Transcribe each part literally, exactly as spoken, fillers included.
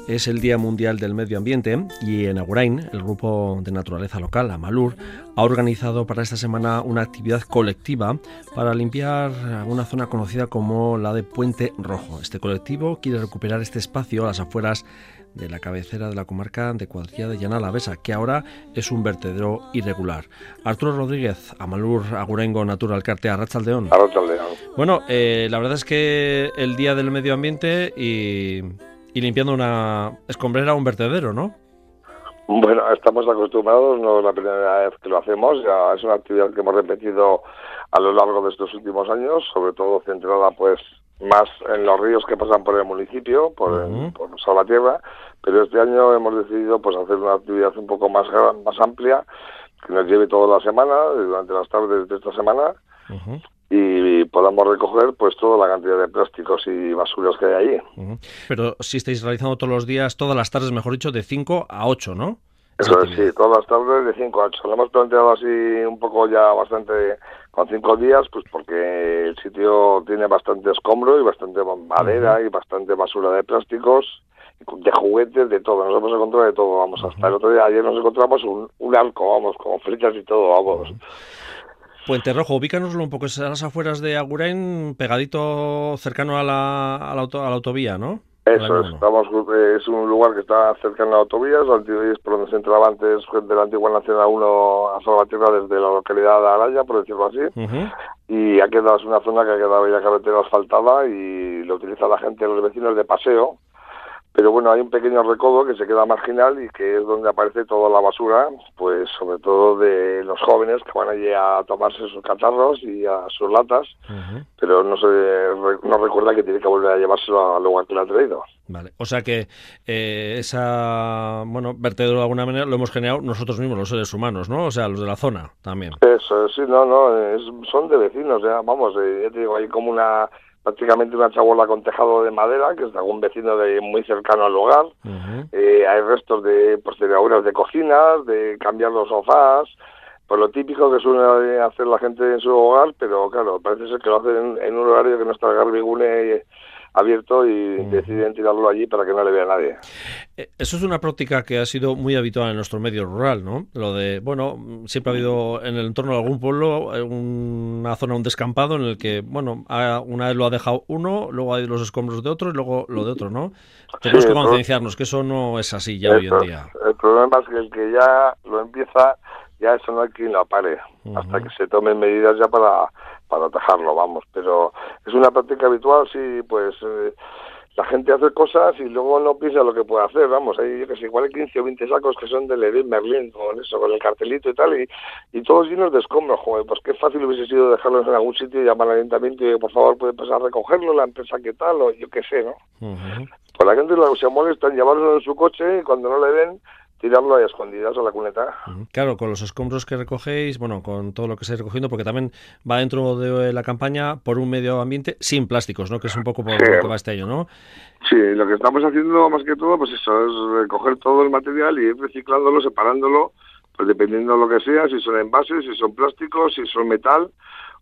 es el Día Mundial del Medio Ambiente y en Agurain, el grupo de naturaleza local, Amalur, ha organizado para esta semana una actividad colectiva para limpiar una zona conocida como la de Puente Rojo. Este colectivo quiere recuperar este espacio a las afueras de la cabecera de la comarca de Cuadrilla de Llana Alavesa, que ahora es un vertedero irregular. Arturo Rodríguez, Amalur Aguraingo Natural Cartea, Arratsaldeón. Arratsaldeón. Bueno, eh, la verdad es que el Día del Medio Ambiente y, y limpiando una escombrera, un vertedero, ¿no? Bueno, estamos acostumbrados, no es la primera vez que lo hacemos, ya es una actividad que hemos repetido a lo largo de estos últimos años, sobre todo centrada pues más en los ríos que pasan por el municipio, por, uh-huh. el, por Salvatierra, pero este año hemos decidido pues hacer una actividad un poco más más amplia, que nos lleve toda la semana, durante las tardes de esta semana, uh-huh. y podamos recoger pues toda la cantidad de plásticos y basuras que hay allí. Uh-huh. Pero si estáis realizando todos los días, todas las tardes, mejor dicho, de cinco a ocho, ¿no? Eso es, sí, todas las tardes de cinco a ocho. Lo hemos planteado así un poco ya bastante con cinco días, pues porque el sitio tiene bastante escombro y bastante madera uh-huh. y bastante basura de plásticos, de juguetes, de todo. Nos hemos encontrado de todo, vamos. Uh-huh. Hasta el otro día, ayer nos encontramos un, un arco, vamos, con flechas y todo, vamos. Uh-huh. Puente Rojo, ubícanoslo un poco, es a las afueras de Agurain, pegadito cercano a la, a la, auto, a la autovía, ¿no? Eso es, estamos, es un lugar que está cercano a la autovía, es por donde se entraba antes de la antigua Nacional uno a Salvatierra desde la localidad de Araya, por decirlo así, uh-huh. y ha quedado, es una zona que ha quedado ya carretera asfaltada y lo utiliza la gente, los vecinos de paseo. Pero bueno, hay un pequeño recodo que se queda marginal y que es donde aparece toda la basura, pues sobre todo de los jóvenes que van allí a tomarse sus catarros y a sus latas, uh-huh. pero no se no recuerda que tiene que volver a llevárselo al lugar que le ha traído. Vale, o sea que eh, esa, bueno, vertedero de alguna manera lo hemos generado nosotros mismos, los seres humanos, ¿no? O sea, los de la zona también. Eso, sí, no, no, es, son de vecinos, ya, vamos, eh, ya te digo, hay como una... prácticamente una chabola con tejado de madera, que es de algún vecino de muy cercano al hogar. Uh-huh. Eh, hay restos de posteriores de cocinas, de cambiar los sofás, pues lo típico que suele hacer la gente en su hogar, pero claro, parece ser que lo hacen en, en un horario que no está el Garbigune abierto y uh-huh. deciden tirarlo allí para que no le vea nadie. Eso es una práctica que ha sido muy habitual en nuestro medio rural, ¿no? Lo de, bueno, siempre ha habido en el entorno de algún pueblo una zona, un descampado en el que, bueno, una vez lo ha dejado uno, luego hay los escombros de otro y luego lo de otro, ¿no? Tenemos sí, que concienciarnos que eso no es así ya hoy en día. El problema es que el que ya lo empieza, ya eso no hay quien lo pare, uh-huh. hasta que se tomen medidas ya para... para atajarlo, vamos, pero es una práctica habitual, sí, pues eh, la gente hace cosas y luego no piensa lo que puede hacer, vamos, hay, yo que sé, igual hay quince o veinte sacos que son de Leroy Merlin, con eso, con el cartelito y tal, y, y todos llenos de escombros, joder, pues qué fácil hubiese sido dejarlos en algún sitio y llamar al ayuntamiento y por favor puede pasar a recogerlo, la empresa que tal, o yo qué sé, ¿no? Uh-huh. Pues la gente se molesta en llevarlo en su coche y cuando no le ven, tirarlo ahí a escondidas a la cuneta. Claro, con los escombros que recogéis, bueno, con todo lo que estáis recogiendo, porque también va dentro de la campaña por un medio ambiente sin plásticos, ¿no? Que es un poco por sí. lo que va este año, ¿no? Sí, lo que estamos haciendo más que todo, pues eso, es recoger todo el material y ir reciclándolo, separándolo, pues dependiendo de lo que sea, si son envases, si son plásticos, si son metal,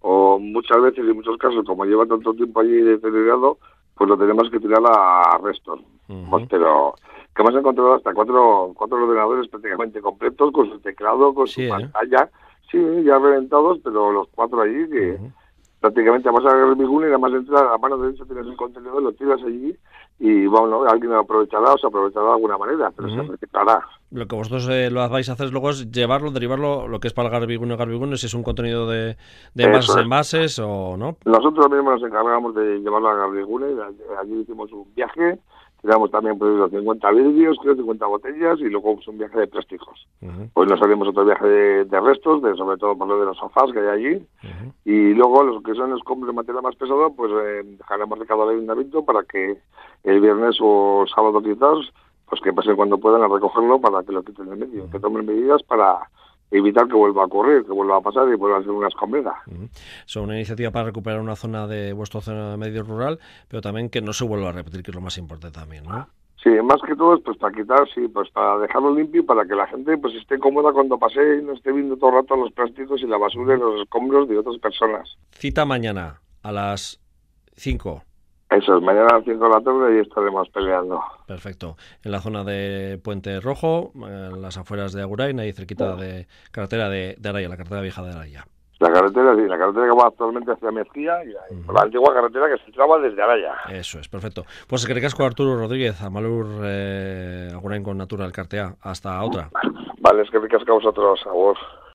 o muchas veces, en muchos casos, como lleva tanto tiempo allí deteriorado, pues lo tenemos que tirar a restos. Uh-huh. Pues, pero... que hemos encontrado hasta cuatro cuatro ordenadores prácticamente completos, con su teclado, con sí, su ¿eh? pantalla, sí, ya reventados, pero los cuatro allí, que uh-huh. prácticamente vas a Garbigune y nada más entrar a mano derecha tienes el contenedor, lo tiras allí y bueno, alguien lo aprovechará o se aprovechará de alguna manera, pero uh-huh. se reciclará. Lo que vosotros eh, lo vais a hacer luego es llevarlo, derivarlo, lo que es para el Garbigune, Garbigune, si es un contenido de, de envases, es. envases o no. Nosotros mismos nos encargamos de llevarlo a Garbigune, allí hicimos un viaje. Tiramos también pues cincuenta vidrios, creo cincuenta botellas y luego pues, un viaje de plásticos. Uh-huh. Pues nos haremos otro viaje de, de restos, de sobre todo por lo de los sofás que hay allí. Uh-huh. Y luego los que son escombros de material más pesado, pues eh, dejaremos recado al ayuntamiento para que el viernes o sábado quizás, pues que pasen cuando puedan a recogerlo para que lo quiten del medio, uh-huh. que tomen medidas para evitar que vuelva a ocurrir, que vuelva a pasar y vuelva a ser una escombrera. Uh-huh. Son una iniciativa para recuperar una zona de vuestro zona de medio rural, pero también que no se vuelva a repetir, que es lo más importante también, ¿no? Sí, más que todo es pues para quitar, sí, pues para dejarlo limpio y para que la gente pues esté cómoda cuando pase y no esté viendo todo el rato los plásticos y la basura y los escombros de otras personas. Cita mañana a las cinco Eso es, mañana a las cinco de la tarde y estaremos peleando. Perfecto. En la zona de Puente Rojo, en las afueras de Agurain, ahí cerquita de carretera de, de Araya, la carretera vieja de Araya. La carretera, sí, la carretera que va actualmente hacia Mezquía y uh-huh. la antigua carretera que se entraba desde Araya. Eso es, perfecto. Pues es que recasco Arturo Rodríguez, Amalur eh, Agurain con Natural Cartea. Hasta otra. Vale, es que recasco a vosotros, a vos.